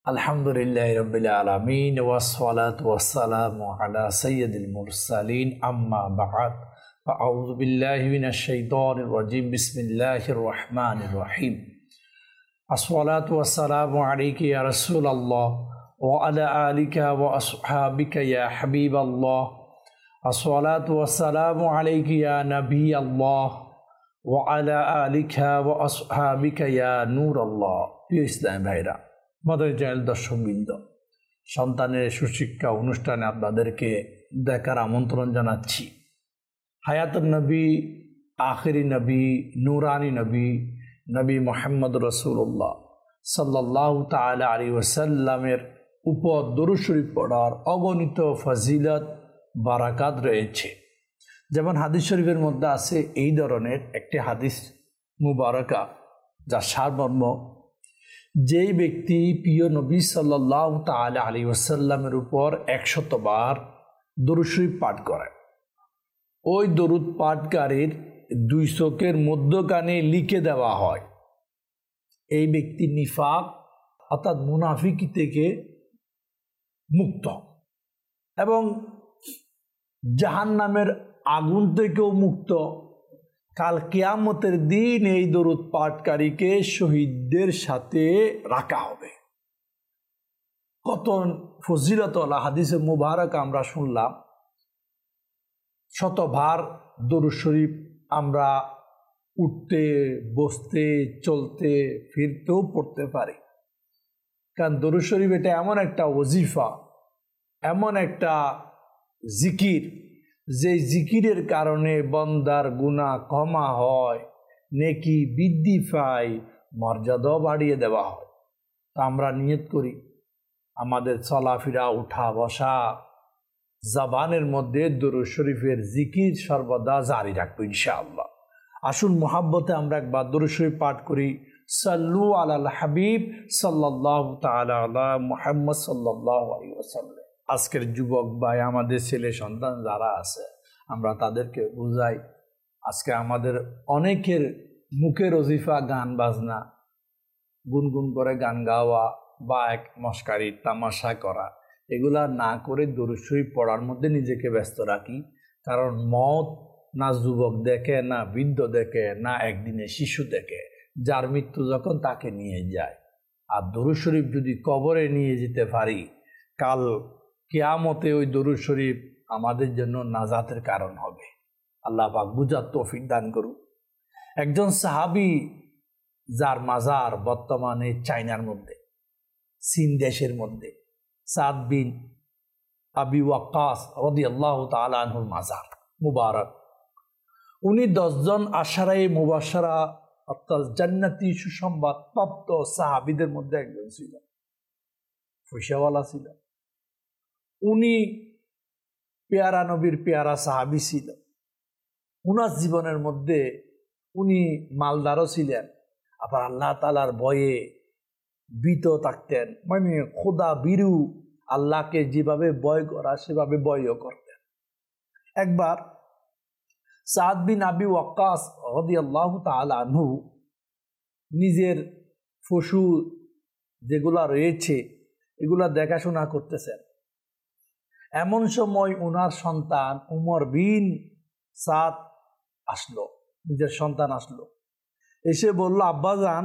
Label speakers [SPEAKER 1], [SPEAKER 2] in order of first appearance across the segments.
[SPEAKER 1] আলহামদুলিল্লাহি রাব্বিল আলামিন ওয়াসসালাতু ওয়াসসালামু আলা সাইয়্যিদিল মুরসালিন আম্মা বা'দ আউযু বিল্লাহি মিনাশ শাইতানির রাজিম বিসমিল্লাহির রহমানির রহিম আসসালাতু ওয়াসসালামু আলাইকা ইয়া রাসূলাল্লাহ ওয়া আলা আলিকা ওয়া আসহাবিকা ইয়া হাবিবাল্লাহ আসসালাতু ওয়াসসালামু আলাইকা ইয়া নাবিয়াল্লাহ ওয়া আলা আলিকা ওয়া আসহাবিকা ইয়া নূরাল্লাহ। প্রিয় ইসলামী ভাইরা, মাদানী চ্যানেল দর্শকবৃন্দ, সন্তানের সুশিক্ষা অনুষ্ঠানে আপনাদেরকে দেখার আমন্ত্রণ জানাচ্ছি। হায়াতুন নবী, আখিরি নবী, নূরানি নবী, নবী মুহাম্মদ রাসূলুল্লাহ সাল্লাল্লাহু তাআলা আলাইহি ওয়াসাল্লামের উপর দরুদ শরীফ পড়ার অগণিত ফজিলত বারাকাত রয়েছে। যেমন হাদিস শরীফের মধ্যে আছে এই ধরনের একটি হাদিস মুবারাকা, যার সারমর্ম, যেই ব্যক্তি প্রিয় নবী সাল্লাল্লাহু তাআলা আলাইহি ওয়াসাল্লামের উপর 100 বার দরুদ শরীফ পাঠ করে, ওই দরুদ পাঠকারীর 2 চোখের মধ্যখানে লিখে দেওয়া হয় এই ব্যক্তি নিফাক অর্থাৎ মুনাফিকি থেকে মুক্ত এবং জাহান্নামের আগুন থেকেও মুক্ত। কাল কিয়ামতের দিন এই দরুদ পাঠকারীকে শহীদদের সাথে রাখা হবে। কত ফজিলতওয়ালা হাদিসে মুবারক আমরা শুনলাম। শতবার দরুদ শরীফ আমরা উঠতে, বসতে, চলতে, ফিরতেও পড়তে পারি। কারণ দরুদ শরীফ এটা এমন একটা ওজিফা, এমন একটা জিকির, যে জিকিরের কারণে বান্দার গুনাহ ক্ষমা হয়, নেকি বৃদ্ধি পায়, মর্যাদাও বাড়িয়ে দেওয়া হয়। তা আমরা নিয়ত করি আমাদের চলাফেরা, উঠা বসা, জবানের মধ্যে দরুদ শরীফের জিকির সর্বদা জারি রাখবো ইনশাআল্লাহ। আসুন মুহাব্বতে আমরা একবার দরুদ শরীফ পাঠ করি। সাল্লু আলাল হাবিব সাল্লাল্লাহু তাআলা আলা মুহাম্মদ সাল্লাল্লাহু আলাইহি ওয়াসাল্লাম। আজকের যুবক ভাই, আমাদের ছেলে সন্তান যারা আছে, আমরা তাদেরকে বুঝাই, আজকে আমাদের অনেকের মুখের ওজিফা গান বাজনা, গুনগুন করে গান গাওয়া বা এক মস্কারি তামাশা করা, এগুলা না করে দরুদ শরীফ পড়ার মধ্যে নিজেকে ব্যস্ত রাখি। কারণ মত না যুবক দেখে, না বৃদ্ধ দেখে, না একদিনে শিশু দেখে। যার মৃত্যু যখন তাকে নিয়ে যায়। আর দরুদ শরীফ যদি কবরে নিয়ে যেতে পারি, কাল কিয়ামতে ওই দরুদ শরীফ আমাদের জন্য নাজাতের কারণ হবে। আল্লাহ পাক বুঝার তৌফিক দান করুন। একজন সাহাবী, যার মাজার বর্তমানে চায়নার মধ্যে, চীন দেশের মধ্যে, সাদ বিন আবি ওয়াক্কাস রাদিয়াল্লাহু তাআলা আনহুর মাজার মুবারক। উনি 10 জন আশারায়ে মুবাশশারা অর্থাৎ জান্নাতি সুসংবাদ প্রাপ্ত সাহাবীদের মধ্যে একজন ছিলেন। পয়সাওয়ালা ছিলেন। উনি পেয়ারা নবীর পেয়ারা সাহাবী ছিলেন। উনার জীবনের মধ্যে উনি মালদারও ছিলেন, আবার আল্লাহ তাআলার ভয়ে ভীত থাকতেন। মানে খোদা বিরু, আল্লাহকে যেভাবে ভয় করা সেভাবে ভয়ও করতেন। একবার সাদ বিন আবি ওয়াক্কাস রাদিয়াল্লাহু তাআলা আনহু নিজের পশু যেগুলা রয়েছে এগুলা দেখাশোনা করতেছেন। এমন সময় ওনার সন্তান উমর বিন সাদ আসলো, নিজের সন্তান আসলো, এসে বলল, আব্বাজান,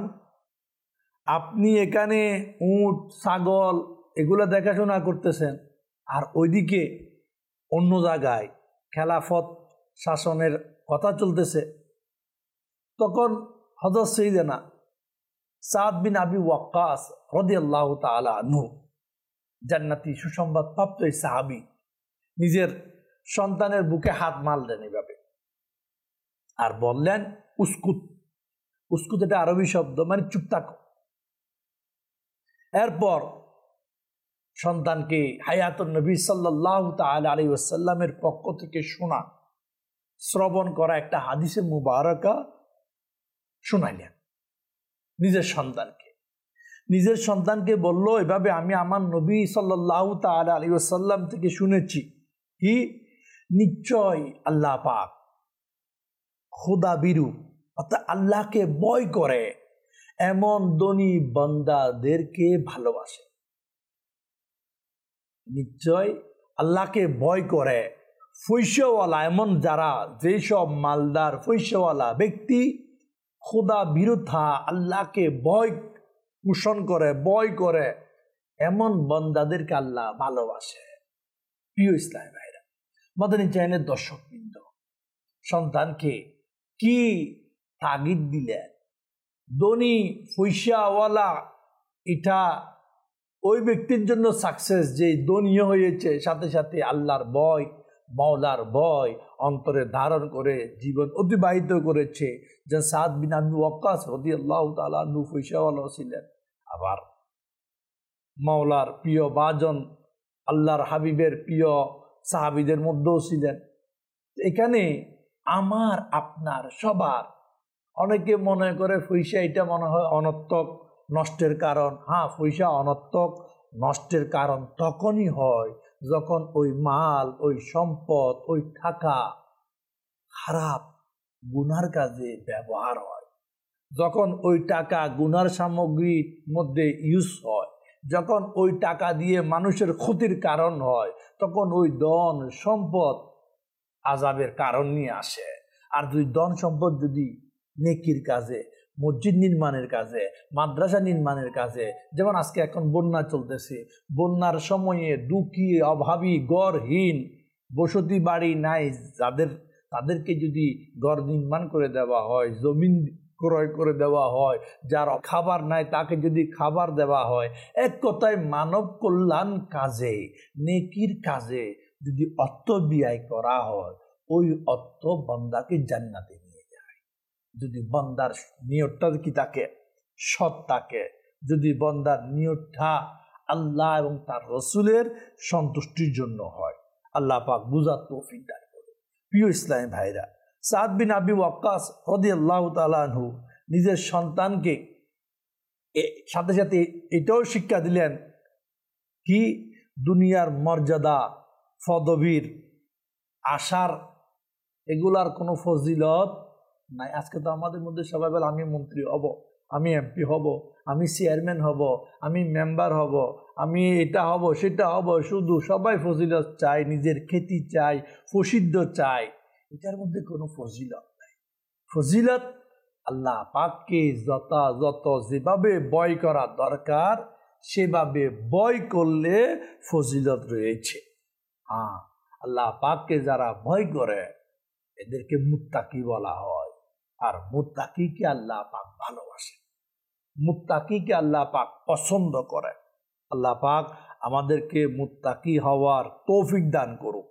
[SPEAKER 1] আপনি এখানে উট, ছাগল এগুলা দেখাশোনা করতেছেন, আর ওইদিকে অন্য জায়গায় খেলাফত শাসনের কথা চলতেছে। তখন হযরত সাইয়েদনা সাদ বিন আবি ওয়াক্কাস রাদিয়াল্লাহু তাআলা আনহু, জান্নাতি সুসংবাদ প্রাপ্ত এই সাহাবী, নিজের সন্তানের বুকে হাত মারলেন এভাবে, আর বললেন, উস্কুত। উস্কুত এটা আরবি শব্দ, মানে চুপ থাকো। এরপর সন্তানকে হায়াতুন নবী সাল্লাল্লাহু তাআলা আলাইহি ওয়াসাল্লামের পক্ষ থেকে শোনা, শ্রবণ করা একটা হাদিসে মুবারাকা শোনাইলেন নিজের সন্তানকে বলল, এভাবে আমি আমার নবী সাল্লাল্লাহু তাআলা আলাইহি ওয়াসাল্লাম থেকে শুনেছি কি, নিশ্চয় আল্লাহ পাক খোদা বিরু অর্থাৎ আল্লাহকে ভয় করে এমন ধনী বান্দাদেরকে ভালোবাসে। নিশ্চয় আল্লাহকে ভয় করে পয়সাওয়ালা, এমন যারা, যেসব মালদার পয়সাওয়ালা ব্যক্তি খোদা বিরুদ্ধা আল্লাহকে ভয় পোষণ করে, ভয় করে, এমন বন্দাদেরকে আল্লাহ ভালোবাসে। প্রিয় ইসলাম ভাইরা, মাদানী চ্যানেলের দর্শকবৃন্দ, সন্তানকে কি তাগিদ দিলেন? ধনী পয়সাওয়ালা এটা ওই ব্যক্তির জন্য সাকসেস যে ধনী হয়েছে, সাথে সাথে আল্লাহর ভয়, মাওলার ভয় অন্তরে ধারণ করে জীবন অতিবাহিত করেছে। যে সাদ বিন আবি ওয়াক্কাস রাদিয়াল্লাহু তাআলা আনহু পয়সাওয়ালা ছিলেন, আবার মাওলার প্রিয় বাজন, আল্লাহর হাবিবের প্রিয় সাহাবীদের মধ্যেও ছিলেন। এখানে আমার আপনার সবার, অনেকে মনে করে পয়সা এটা মনে হয় অনর্থক, নষ্টের কারণ। হ্যাঁ, পয়সা অনর্থক, নষ্টের কারণ তখনই হয় যখন ওই মাল, ওই সম্পদ, ওই টাকা খারাপ গুনার কাজে ব্যবহার হয়, যখন ওই টাকা গুনার সামগ্রীর মধ্যে ইউজ হয়, যখন ওই টাকা দিয়ে মানুষের ক্ষতির কারণ হয়, তখন ওই ধন সম্পদ আযাবের কারণ নিয়ে আসে। আর যদি ধন সম্পদ যদি নেকির কাজে, মসজিদ নির্মাণের কাজে, মাদ্রাসা নির্মাণের কাজে, যেমন আজকে এখন বন্যা চলতেছে, বন্যার সময়ে দুঃখী, অভাবী, ঘরহীন, বসতি বাড়ি নাই যাদের, তাদেরকে যদি ঘর নির্মাণ করে দেওয়া হয়, জমিন ক্রয় করে দেওয়া হয়, যার খাবার নাই তাকে যদি খাবার দেওয়া হয়, এক কথায় মানব কল্যাণ কাজে, নেকির কাজে যদি অর্থ ব্যয় করা হয়, ওই অর্থ বান্দাকে জান্নাতে নিয়ে যায়। যদি বান্দার নিয়তটা কি থাকে, সৎ থাকে, যদি বান্দার নিয়তটা আল্লাহ এবং তার রসুলের সন্তুষ্টির জন্য হয়। আল্লাহ পাক বুঝার তৌফিক দান করে। প্রিয় ইসলামী ভাইরা, সাদ বিন আবি ওয়াক্কাস রাদিয়াল্লাহু তাআলা আনহু নিজের সন্তানকে সাথে সাথে এটাও শিক্ষা দিলেন কি, দুনিয়ার মর্যাদা, পদবীর আশার, এগুলার কোনো ফজিলত নাই। আজকে তো আমাদের মধ্যে সবাই বলে আমি মন্ত্রী হব, আমি এমপি হব, আমি চেয়ারম্যান হব, আমি মেম্বার হব, আমি এটা হব, সেটা হব, শুধু সবাই ফজিলত চাই, নিজের খ্যাতি চাই, প্রসিদ্ধ চাই। এটার মধ্যে কোনো ফজিলত নাই। ফজিলত আল্লাহ পাককে যত যেভাবে ভয় করা দরকার সেভাবে ভয় করলে ফজিলত রয়েছে। হ্যাঁ, আল্লাহ পাককে যারা ভয় করে এদেরকে মুত্তাকি বলা হয়। আর মুত্তাকিকে আল্লাহ পাক ভালোবাসে, মুত্তাকিকে আল্লাহ পাক পছন্দ করে। আল্লাহ পাক আমাদেরকে মুত্তাকি হওয়ার তৌফিক দান করুক।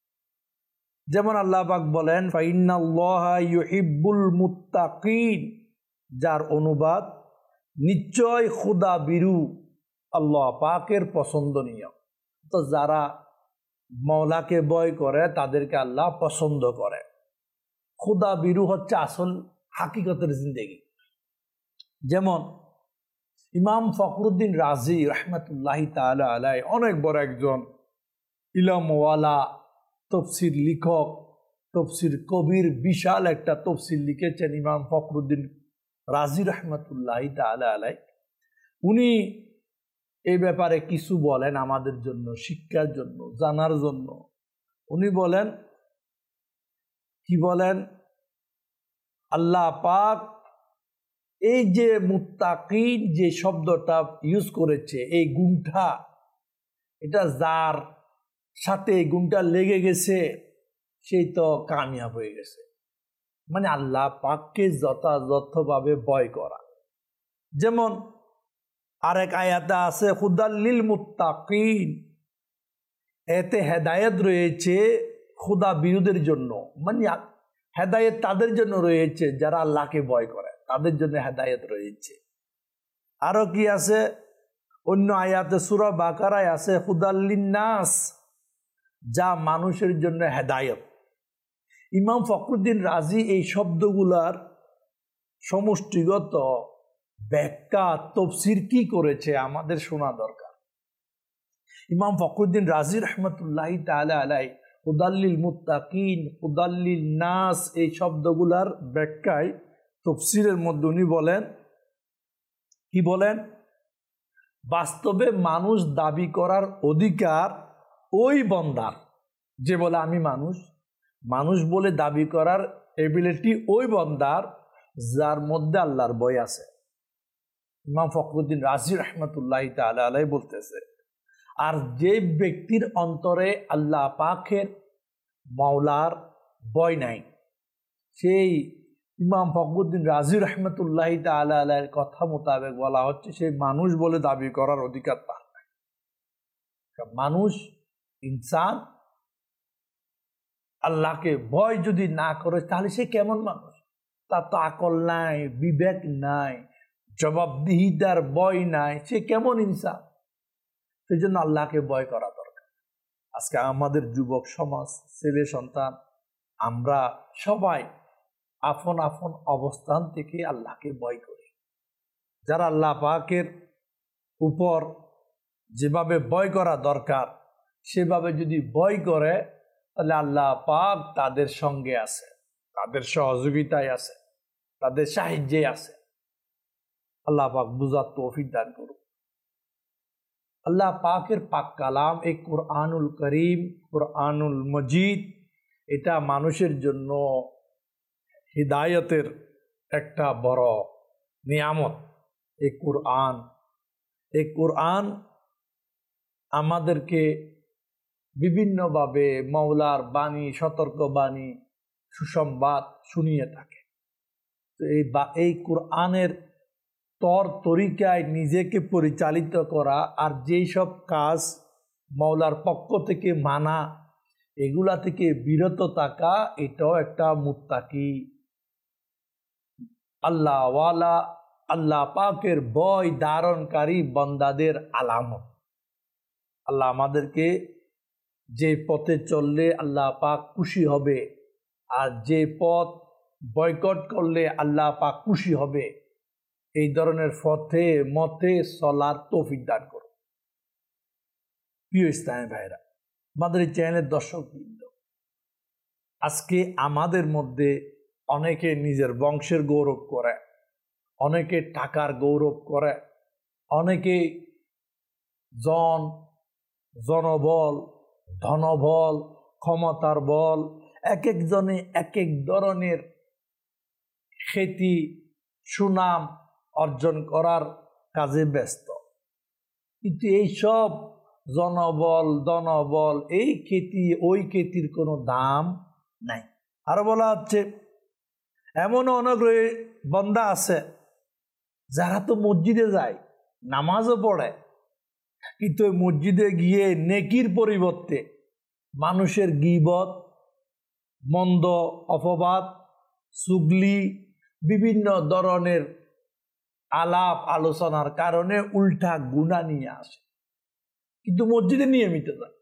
[SPEAKER 1] যেমন আল্লাহ পাক বলেন, ফাইন্নাল্লাহা ইউহিব্বুল মুত্তাকিন, যার অনুবাদ নিশ্চয় খোদা বিরু আল্লাহ পাকের পছন্দনীয়। তো যারা মওলাকে ভয় করে তাদেরকে আল্লাহ পছন্দ করে। খোদা বিরু হচ্ছে আসল হাকিকতের জিন্দেগি। যেমন ইমাম ফখরুদ্দিন রাজি রহমতুল্লাহি তাআলা আলাইহি অনেক বড় একজন ইলমওয়ালা তফসির লিখক, তফসির কবির, বিশাল একটা তফসির লিখেছেন ইমাম ফখরুদ্দিন রাজি রহমতুল্লাহি তাআলা আলাইহি। উনি এই ব্যাপারে কিছু বলেন আমাদের জন্য, শিক্ষার জন্য, জানার জন্য। উনি বলেন, কি বলেন, আল্লাহ পাক এই যে মুত্তাকিন যে শব্দটা ইউজ করেছে, এই গুণটা, এটা যার সাথে এই গুণটা লেগে গেছে সেই তো কামিয়াব হয়ে গেছে। মানে আল্লাহ পাককে যথাযথভাবে ভয় করা। যেমন আরেক আয়াতে আছে হুদাল্লিল মুত্তাকিন, এতে হেদায়েত রয়েছে খোদা বিরুদের জন্য। মানে হেদায়েত তাদের জন্য রয়েছে যারা আল্লাহকে ভয় করে, তাদের জন্য হেদায়েত রয়েছে। আরো কি আছে অন্য আয়াতে সূরা বাকারায় আছে হুদাল্লিন নাস, যা মানুষের জন্য হেদায়েত। ইমাম ফখরুদ্দিন রাজি এই শব্দগুলার সমষ্টিগত ব্যাখ্যা তফসির কি করেছে আমাদের শোনা দরকার। ইমাম ফখরুদ্দিন রাজি রহমতুল্লাহি তাআলা আলাইহি হুদাল্লিল মুত্তাকিন, হুদাল্লিল নাস এই শব্দগুলার ব্যাখ্যায় তফসিরের মধ্যে উনি বলেন, কি বলেন, বাস্তবে মানুষ দাবি করার অধিকার ওই বন্দার, যে বলে আমি মানুষ। মানুষ বলে দাবি করার এবিলিটি ওই বন্দার যার মধ্যে আল্লাহর ভয় আছে। ইমাম ফখরুদ্দিন রাজি রহমতুল্লাহ তাআলা আলাইহি বলতেছে, আর যে ব্যক্তির অন্তরে আল্লাহ পাকের মাওলার ভয় নাই, সেই ইমাম ফখরুদ্দিন রাজি রহমতুল্লাহ তাআলা আলাইহির কথা মোতাবেক বলা হচ্ছে সেই মানুষ বলে দাবি করার অধিকার তার নাই। মানুষ, ইনসান আল্লাহকে ভয় যদি না করে তাহলে সে কেমন মানুষ? তার তো আকল নাই, বিবেক নাই, জবাবদিহিতার ভয় নাই, সে কেমন ইনসান? সেই জন্য আল্লাহকে ভয় করা দরকার। আজকে আমাদের যুবক সমাজ, ছেলে সন্তান, আমরা সবাই আপন আপন অবস্থান থেকে আল্লাহকে ভয় করি। যারা আল্লাহ পাকের উপর যেভাবে ভয় করা দরকার সেভাবে যদি ভয় করে, তাহলে আল্লাহ পাক তাদের সঙ্গে আছে, তাদের সহযোগিতায় আছে, তাদের সাহায্যে আছে। আল্লাহ পাক বুঝার তৌফিক দান করুন। আল্লাহ পাকের পাক কালাম এই কুরআনুল করিম, কুরআনুল মজিদ, এটা মানুষের জন্য হিদায়তের একটা বড় নিয়ামত। এই কুরআন আমাদেরকে বিভিন্নভাবে মাওলার বাণী, সতর্ক বাণী, সুসংবাদ শুনিয়ে থাকে। তো এই কুরআনের তরিকায় নিজেকে পরিচালিত করা আর যেই সব কাজ মাওলার পক্ষ থেকে মানা, এগুলা থেকে বিরত থাকা, এটাও একটা মুত্তাকি, আল্লাহওয়ালা, আল্লাহ পাকের ভয় ধারণকারী বান্দাদের আলামত। আল্লাহ আমাদেরকে যে পথে চললে আল্লাহ পাক খুশি হবে আর যে পথ বয়কট করলে আল্লাহ পাক খুশি হবে, এই ধরনের পথে মতে চলার তৌফিক দান করো। প্রিয় ইসলামী ভাইরা, আমাদের এই চ্যানেলের দর্শকবৃন্দ, আজকে আমাদের মধ্যে অনেকে নিজের বংশের গৌরব করে, অনেকে টাকার গৌরব করে, অনেকে জনবল, ধনবল, ক্ষমতার বল, এক একজনে এক এক ধরনের খ্যাতি, সুনাম অর্জন করার কাজে ব্যস্ত। কিন্তু এই সব জনবল, ধনবল, এই খ্যাতি, ওই খ্যাতির কোনো দাম নাই। আরো বলা হচ্ছে, এমন অনেক বান্দা আছে যারা তো মসজিদে যায়, নামাজও পড়ে, কিন্তু ওই মসজিদে গিয়ে নেকির পরিবর্তে মানুষের গীবত, মন্দ অপবাদ, চুগলি, বিভিন্ন ধরনের আলাপ আলোচনার কারণে উল্টা গুনাহ নিয়ে আসে, কিন্তু মসজিদে নিয়মিত যায়।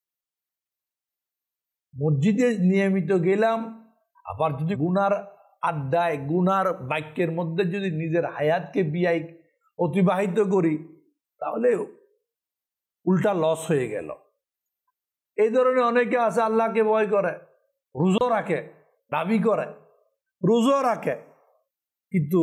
[SPEAKER 1] মসজিদে নিয়মিত গেলাম, আবার যদি গুনার আড্ডায়, গুনার বাক্যের মধ্যে যদি নিজের হায়াতকে অতিবাহিত করি, তাহলে উল্টা লস হয়ে গেল। এই ধরনের অনেকে আছে আল্লাহকে ভয় করে, রোজা রাখে, দাবি করে রোজা রাখে, কিন্তু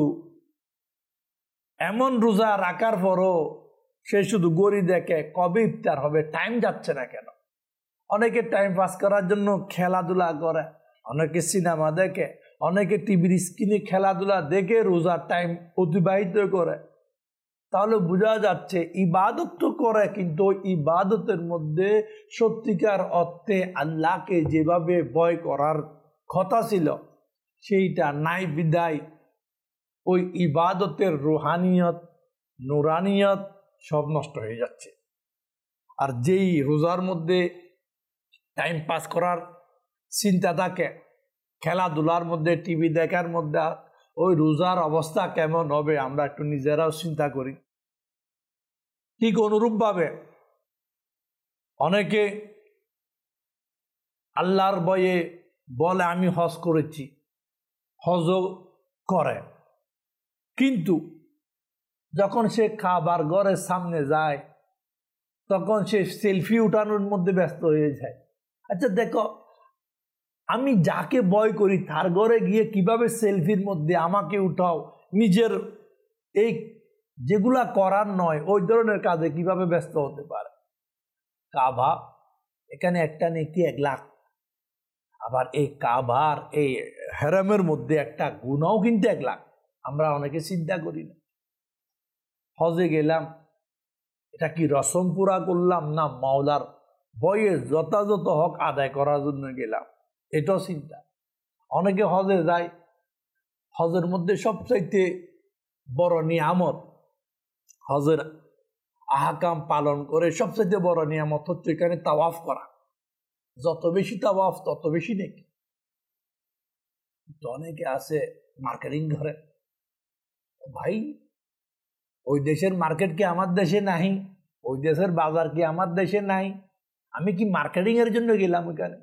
[SPEAKER 1] এমন রোজা রাখার পরও সে শুধু গড়ি দেখে কবে ইফতার হবে, টাইম যাচ্ছে না কেন। অনেকে টাইম পাস করার জন্য খেলাধুলা করে, অনেকে সিনেমা দেখে, অনেকে টিভির স্ক্রিনে খেলাধুলা দেখে রোজার টাইম অতিবাহিত করে। তাহলে বোঝা যাচ্ছে ইবাদত তো করে, কিন্তু ইবাদতের মধ্যে সত্যিকার অর্থে আল্লাহকে যেভাবে ভয় করার কথা ছিল সেইটা নাই বিদায় ওই ইবাদতের রুহানিয়ত, নুরানিয়ত সব নষ্ট হয়ে যাচ্ছে। আর যেই রোজার মধ্যে টাইম পাস করার চিন্তা থাকে, খেলাধুলার মধ্যে, টিভি দেখার মধ্যে, ওই রোজার অবস্থা কেমন হবে আমরা একটু নিজেরাও চিন্তা করি। ঠিক অনুরূপভাবে অনেকে আল্লাহর ভয়ে বলে আমি হজ করেছি, হজও করে, কিন্তু যখন সে খাবার ঘরের সামনে যায় তখন সে সেলফি উঠানোর মধ্যে ব্যস্ত হয়ে যায়। আচ্ছা দেখো, আমি যাকে ভয় করি তার ঘরে গিয়ে কিভাবে সেলফির মধ্যে আমাকে উঠাও, নিজের এই যেগুলা করার নয় ওই ধরনের কাজে কিভাবে ব্যস্ত হতে পারে? কাবা, এখানে একটা নেকি 1 লাখ। আবার এই কাবার এই হেরামের মধ্যে একটা গুনাও কিন্তু 1 লাখ। আমরা অনেকে চিন্তা করি না। হজে গেলাম, এটা কি রসম পুরা করলাম না মাওলার বয়ে যথাযথ হক আদায় করার জন্য গেলাম, এটাও চিন্তা। অনেকে হজে যায়, হজের মধ্যে সবচাইতে বড় নিয়ামত, হজের আহকাম পালন করে সবচাইতে বড় নিয়ামত হচ্ছে এখানে তাওয়াফ করা। যত বেশি তাওয়াফ তত বেশি নাকি। অনেকে আছে মার্কেটিং করে। ভাই, ওই দেশের মার্কেট কি আমার দেশে নাই? ওই দেশের বাজার কি আমার দেশে নাই? আমি কি মার্কেটিং এর জন্য গেলাম এখানে?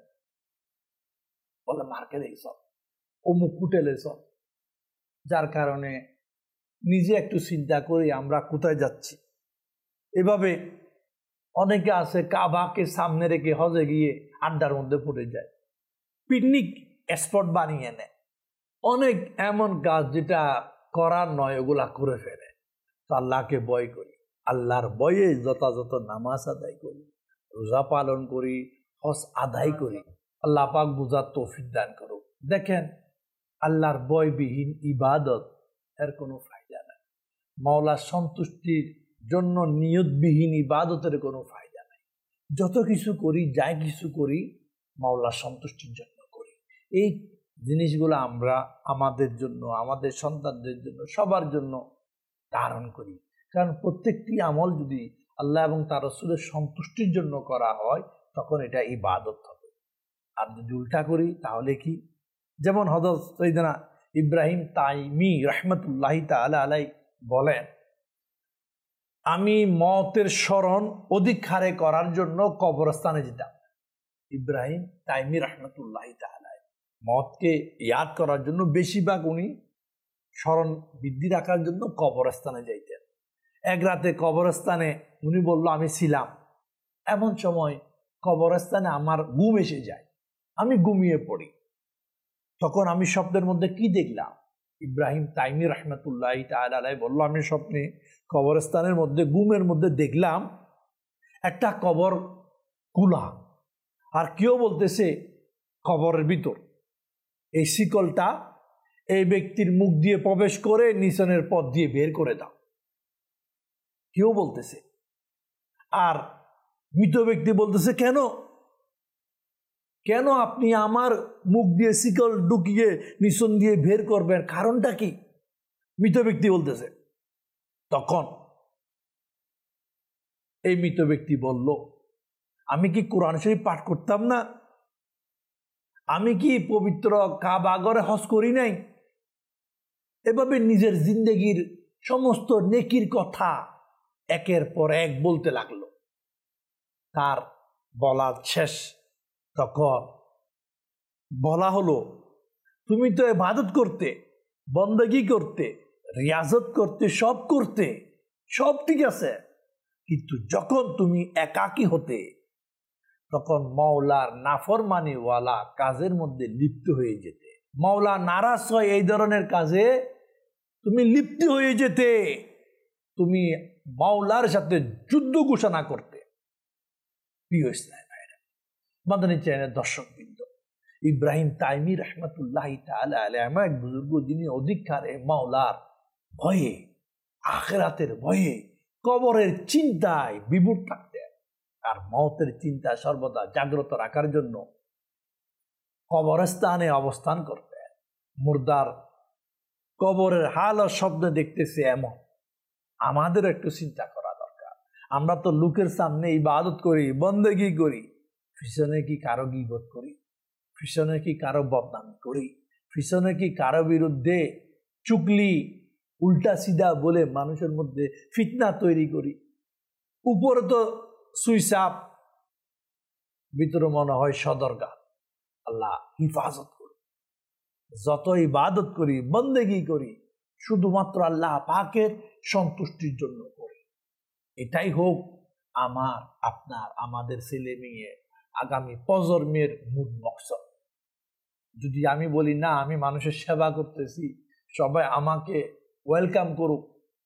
[SPEAKER 1] বলে মার্কেটিং সব, অমুক হোটেলে সব। যার কারণে নিজে একটু চিন্তা করি আমরা কোথায় যাচ্ছি। এভাবে অনেকে আছে কাবাকে সামনে রেখে হজে গিয়ে আড্ডার মধ্যে পড়ে যায়, পিকনিক স্পট বানিয়ে নেয়। অনেক এমন কাজ যেটা করার নয় ওগুলা করে ফেলে। তো আল্লাহকে ভয় করি, আল্লাহর ভয়ে যথাযথ নামাজ আদায় করি, রোজা পালন করি, হজ আদায় করি। আল্লাহ পাক বুঝার তৌফিক দান করুক। দেখেন, আল্লাহর ভয়বিহীন ইবাদত এর কোনো ফায়দা নাই। মাওলার সন্তুষ্টির জন্য নিয়তবিহীন ইবাদতের কোনো ফায়দা নাই। যত কিছু করি, যাই কিছু করি, মাওলার সন্তুষ্টির জন্য করি। এই জিনিসগুলো আমরা আমাদের জন্য, আমাদের সন্তানদের জন্য, সবার জন্য ধারণ করি। কারণ প্রত্যেকটি আমল যদি আল্লাহ এবং তার রাসূলের সন্তুষ্টির জন্য করা হয় তখন এটা ইবাদত হবে। আর যদি উল্টা করি তাহলে কি? যেমন হযরত সাইয়েদনা ইব্রাহিম তাইমি রাহমাতুল্লাহি তাআলা আলাইহি বলেন, আমি মওতের স্মরণ অধিক হারে করার জন্য কবরস্থানে যেতাম। ইব্রাহিম তাইমি রাহমাতুল্লাহি তাআলা মওতকে ইয়াদ করার জন্য বেশিরভাগ উনি স্মরণ বৃদ্ধি রাখার জন্য কবরস্থানে যাইতেন। এক রাতে কবরস্থানে উনি বলল আমি ছিলাম, এমন সময় কবরস্থানে আমার ঘুম এসে যায়, আমি ঘুমিয়ে পড়ি। তখন আমি স্বপ্নের মধ্যে কি দেখলাম? ইব্রাহিম তাইমি রাহমাতুল্লাহি তাআলা আলাইহি বলল, আমি স্বপ্নে কবরস্থানের মধ্যে ঘুমের মধ্যে দেখলাম একটা কবর খোলা, আর কেউ বলতেছে কবরের ভিতর এই শিকলটা এই ব্যক্তির মুখ দিয়ে প্রবেশ করে নিচনের পথ দিয়ে বের করে দাও, কেউ বলতেছে। আর মৃত ব্যক্তি বলতেছে, কেন কেন আপনি আমার মুখ দিয়ে শিকল ঢুকিয়ে নিচন দিয়ে বের করবেন, কারণটা কি? মৃত ব্যক্তি বলতেছে। তখন এই মৃত ব্যক্তি বলল, আমি কি কোরআন শরীফ পাঠ করতাম না? আমি কি পবিত্র কাবা ঘরে হজ করি নাই? এভাবে নিজের জিন্দেগির সমস্ত নেকির কথা একের পর এক বলতে লাগলো। তার বলা শেষ, তখন বলা হলো, তুমি তো ইবাদত করতে, বন্দেগী করতে, রিয়াজত করতে, সব করতে, সব ঠিক আছে, কিন্তু যখন তুমি একাকী হতে তখন মাওলার নাফরমানিওয়ালা কাজের মধ্যে লিপ্ত হয়ে যেতে। মাওলা নারাজ হয় এই ধরনের কাজে তুমি লিপ্ত হয়ে যেতে, তুমি মাওলার সাথে যুদ্ধ ঘোষণা করতে। প্রিয় ইসলাম ভাইরা, মাদানী চ্যানেলের দর্শকবৃন্দ, ইব্রাহিম তাইমি রাহমাতুল্লাহি তাআলা আলাইহি এমন এক বুজুর্গ যিনি অধিক হারে মাওলার ভয়ে, আখিরাতের ভয়ে, কবরের চিন্তায় বিমূঢ় থাকতেন। আর মওতের চিন্তা সর্বদা জাগ্রত রাখার জন্য কবরস্থানে অবস্থান করতেন। মুর্দার কবরের হাল ও স্বপ্ন দেখতেছে এমন, আমাদের একটু চিন্তা করা দরকার। আমরা তো লোকের সামনে ইবাদত করি, বন্দেগী করি, পিছনে কি কারো গীবত করি? পিছনে কি কারো বদনামি করি? পিছনে কি কারো বিরুদ্ধে চুগলি, উল্টা সিধা বলে মানুষের মধ্যে ফিতনা তৈরি করি? উপরে তো সুইসাপ, ভিতরে মনে হয় সদরঘাট। আল্লাহ হিফাজত করি। যত ইবাদত করি, বন্দেগী করি, শুধুমাত্র আল্লাহ পাকের সন্তুষ্টির জন্য করি। এটাই হোক আমার, আপনার, আমাদের ছেলে মেয়ে, আগামী প্রজন্মের মূল মকসদ। যদি আমি বলি না আমি মানুষের সেবা করতেছি, সবাই আমাকে ওয়েলকাম করুক,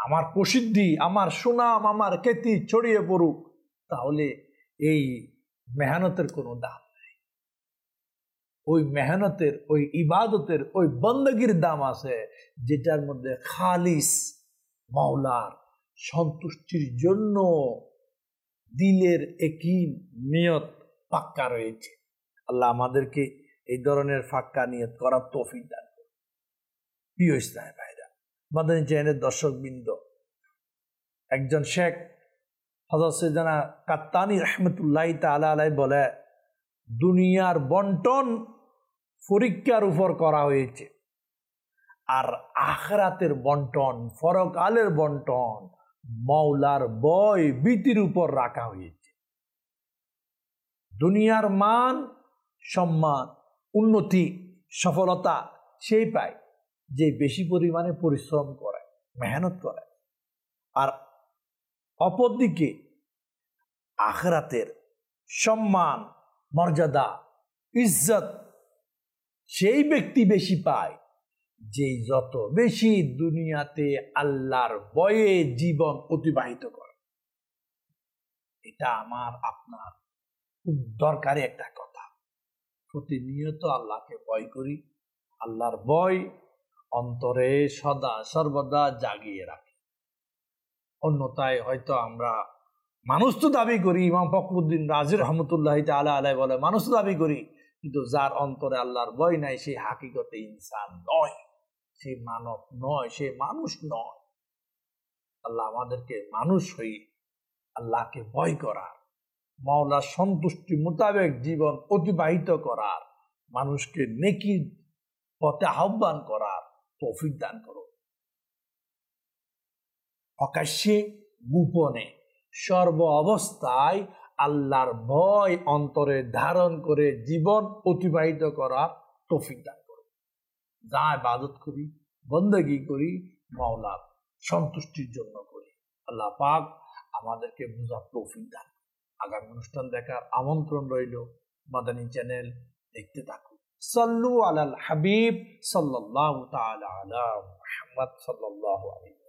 [SPEAKER 1] আমার প্রসিদ্ধি, আমার সুনাম, আমার খ্যাতি ছড়িয়ে পড়ুক, তাহলে এই মেহনতের কোনো দাম নেই। ওই মেহনতের, ওই ইবাদতের, ওই বন্দগির দাম আছে যেটার মধ্যে খালিস মাওলার সন্তুষ্টির জন্য দিলের একই নিয়ত পাক্কা রয়েছে। আল্লাহ আমাদেরকে এই ধরনের ফাক্কা নিয়ত করার তৌফিক দান করুন। প্রিয় ইসলামের ভাইরা, মাদানী চ্যানেলের দর্শকবৃন্দ, একজন শেখ হযরত সাইয়েদনা কাত্তানী রাহমাতুল্লাহ তাআলা আলাইহি বলে, দুনিয়ার বন্টন পরীক্ষার উপর করা হয়েছে, আর আখিরাতের বন্টন, পরকালের বন্টন মাওলার ভয় ভীতির উপর রাখা হয়েছে। দুনিয়ার মান, সম্মান, উন্নতি, সফলতা সেই পায় যে বেশি পরিমাণে পরিশ্রম করে, মেহনত করে। আর অপরদিকে আখিরাতের সম্মান, মর্যাদা, ইজ্জত সেই ব্যক্তি বেশি পায় যে যত বেশি দুনিয়াতে আল্লাহর ভয়ে জীবন অতিবাহিত করে। এটা আমার আপনার খুব দরকারি একটা কথা। প্রতিনিয়ত আল্লাহকে ভয় করি, আল্লাহর ভয় অন্তরে সদা সর্বদা জাগিয়ে রাখি। অন্যথায় হয়তো আমরা, মানুষ তো দাবি করি, ইমাম ফখরুদ্দিন রাজি রহমতুল্লাহ তাআলা আলাইহি বলে, মানুষ তো দাবি করি, কিন্তু যার অন্তরে আল্লাহর ভয় নাই সে হাকিকতে ইনসান নয়, সে মানব নয়, সে মানুষ নয়। আল্লাহ আমাদেরকে মানুষ হয়ে আল্লাহকে ভয় করার, মাওলার সন্তুষ্টি মোতাবেক জীবন অতিবাহিত করার, মানুষকে নেকির পথে আহ্বান করার তৌফিক দান করো। প্রকাশ্যে গোপনে সর্ব অবস্থায় আল্লাহর ভয় অন্তরে ধারণ করে জীবন অতিবাহিত করার তৌফিক দান করো। যা ইবাদত করি, বন্দেগী করি, মাওলার সন্তুষ্টির জন্য করি। আল্লাহ পাক আমাদেরকে বুঝার তৌফিক দান। আগামী অনুষ্ঠান দেখার আমন্ত্রণ রইল। মাদানী চ্যানেল দেখতে থাকুন। সাল্লু আলাল হাবিব সাল্লাল্লাহু তাআলা আলা মুহাম্মদ সাল্লাল্লাহু আলাইহি